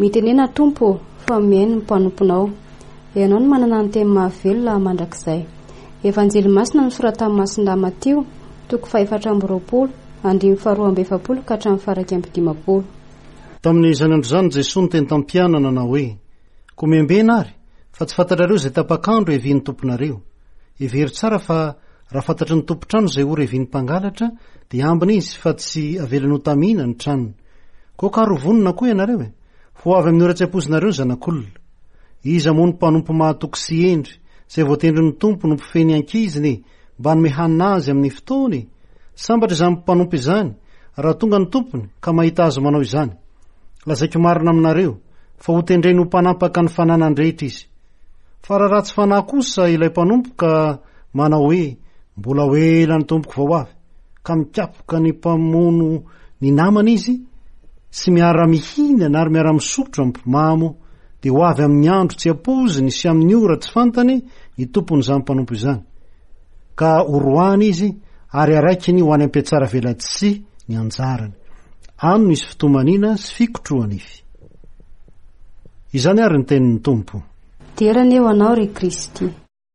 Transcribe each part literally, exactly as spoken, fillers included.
mitenena tompo fa miaino ny mpanomponao. Ianao no manana ny teny mahavelona mandrakizay. Evanjely masina nosoratan'ny Masindahy Matio toko fahaefatra amby roapolo andimy faharoa amby efapolo ka hatramin'ny faraika amby dimapolo. Tamin'ny zanandro zany Jesosy niteny tampianana na hoe komembena ary fa tsy fantatrareo izay tapakandro evian'ny tomponareo. Every tsara fa raha fantatry ny tompotrano izay ora evian'ny mpangalatra dia ambina izy fa tsy avelany ho tamina ny tranony. Kokaro vonona koa ianareo e ho avy amin'ny ora-tsy-ampozinareo ny zanak'olona. Iza moa ny mpanompo mahatoky sy endry izay voatendry ny tompo no mpifeny ankiziny mba nome hanina azy amin'ny fotoany. Sambatra izany mpanompo izany raha tonga ny tompony ka mahita azy manao izany. Lazaiko marina aminareo fa ho tendreny ho mpanampaka ny fananany rehetra izy. Fa raha ratsy fanahy kosa ilay mpanompo ka manao hoe mbola ho ela ny tompoko vao avy ka mikapoka ny mpamono ny namana izy sy miara-mihinana ary miara-misotro amin'ny mpimamo dia ho avy amin'ny andro tsy ampoziny sy amin'ny ora tsy fantany ny tompon'izany mpanompo izany. Ka horohany izy ary araikiny ho any am-piatsara veladsi ny anjarany. Ano nisy fitomanina sy fikotrohany ify. Izany ary ny tenin'ny tompo. Terana eo anao ry Kristy.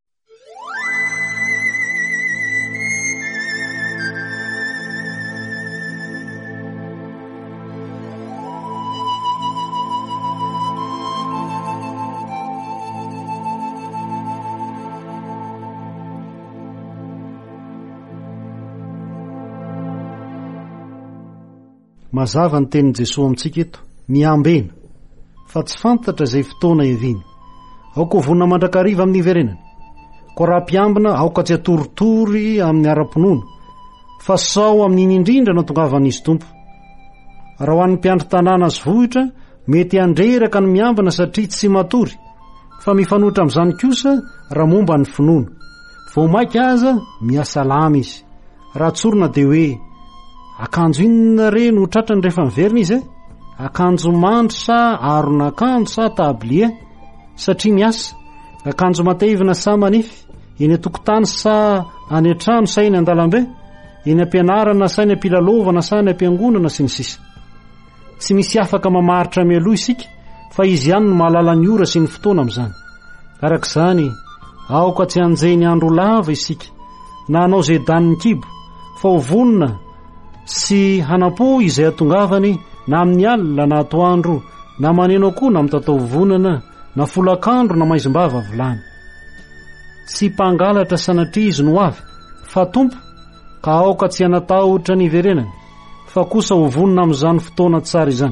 Mazava ny tenin'i Jesosy amintsika eto, miambena, fa tsy fantatra izay fotoana eviany. Aoka ho vonina mandrakariva amin'ny iverenany. Ko raha mpiambina aoka tsy atoritory amin'ny ara-pinoana, fa sao amin'iny indrindra no tongavan'izy tompo. Raha ho an'ny mpiandry tanàna azy vohitra, mety handreraka ny miambina satria tsy matory, fa mifanohitra amin'izany kosa raha momba ny finoana. Vao maika aza miasa lama izy. Raha tsorina dia hoe akanjo inona re no tratrany rehefa miverina izy e? Akanjo mandry sa aron'akanjo sa tablie? Satria miasa. Akanjo matevina sa manify? Eny atokotany sa any an-trano sa eny an-dalambe? Eny ampianarana sa eny ampilalovana sa eny ampiangonana sy ny sisa. Tsy misy afaka mamaritra mialoha isika fa izy ihany no mahalala ny ora sy ny fotoana amin'izany. Arak'izany aoka tsy hanjeny andro lava isika na hanao izay daniny kibo fa ho vonina sy hanam-po izay atongavany na amin'ny alina na atoandro na maneno koa na mitatao vonana na folakandro na maizimbava volany. Tsy mpangalatra sanatria izy no avy fa tompo ka aoka tsy hanatahotra ny iverenany fa kosa ho vonina amin'izany fotoana tsara izany.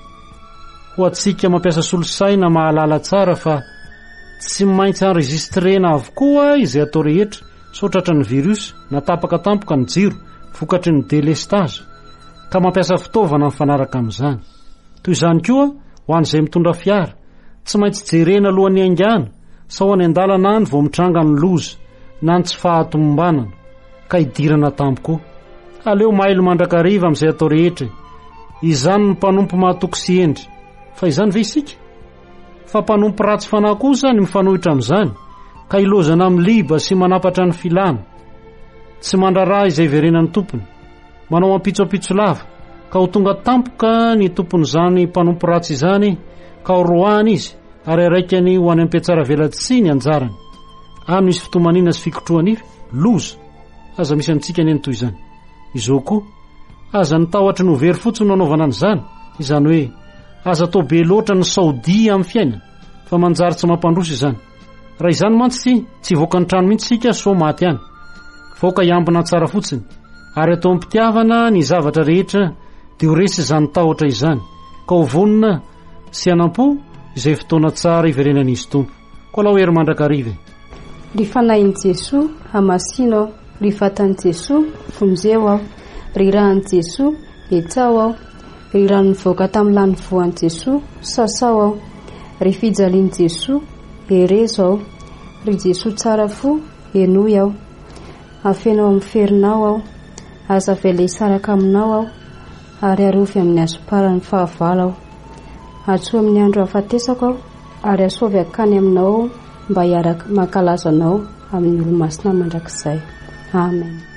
Ho atsika mampiasa solosaina mahalala tsara fa tsy maintsy enregistrena avokoa izay atao rehetra sotratra ny virus na tapaka tampoka ny jiro vokatry ny delestage ka mampiasa fitaovana mifanaraka amin'izany. Toy izany koa ho an'izay mitondra fiara tsy maintsy jerena alohan'ny aingana sa ho any an-dalana any vao mitranga ny loza na ny tsy fahatomombanana ka hidirana tampoka. Aleo mailo mandrakariva amin'izay atao rehetra. Izany ny mpanompo mahatoky sy endry. Fa izany ve isika? Fa mpanompo ratsy fanahy kosa ny mifanohitra amin'izany ka ilozana amin'ny liba sy manapatra ny filana. Tsy mandraraha izay verenan'ny tompony, manao ampitsoapitso lava ka ho tonga tampoka ny tompon'izany mpanompo ratsy izany ka ho rohany izy ary araikany ho any am-piatsara veladsi ny anjarany. Ano misy fitomanina sy fikotrohany ify, loza. Aza misy antsika ny toy izany. Izao koa aza nitahotra ny very fotsiny no anaovana an'izany, izany hoe aza atao be loatra ny saodia amin'ny fiainana fa manjary tsy mampandroso izany. Raha izany mantsy tsy voaka ny trano mihitsy sika so maty any. Voaka iambina tsara fotsiny ary atao ampitiavana ny zavatra rehetra dia ho resy izany tahotra izany ka ho vonina sy hanam-po izay fotoana tsara iverenan'izy tompo. Koa lao hery mandrakariva. Ry fanahin'i Jesosy hamasina aho, ry vatan'i Jesosy fonjeo aho, ry rahan'i Jesosy etsao aho, ry rano nivoaka tamin'ny lany voan'i Jesosy sasao aho, ry fijalian'i Jesosy erezo aho, ry Jesosy tsara fo enoy aho, afenao amin'ny ferinao aho, aza vela hisaraka aminao aho ary arofy amin'ny azoparany fahavala aho, atsoa amin'ny andro hafatesako aho ary asovy akany aminao mba hiaraka mankalazanao amin'ny olo-masina mandrakizay. Amen.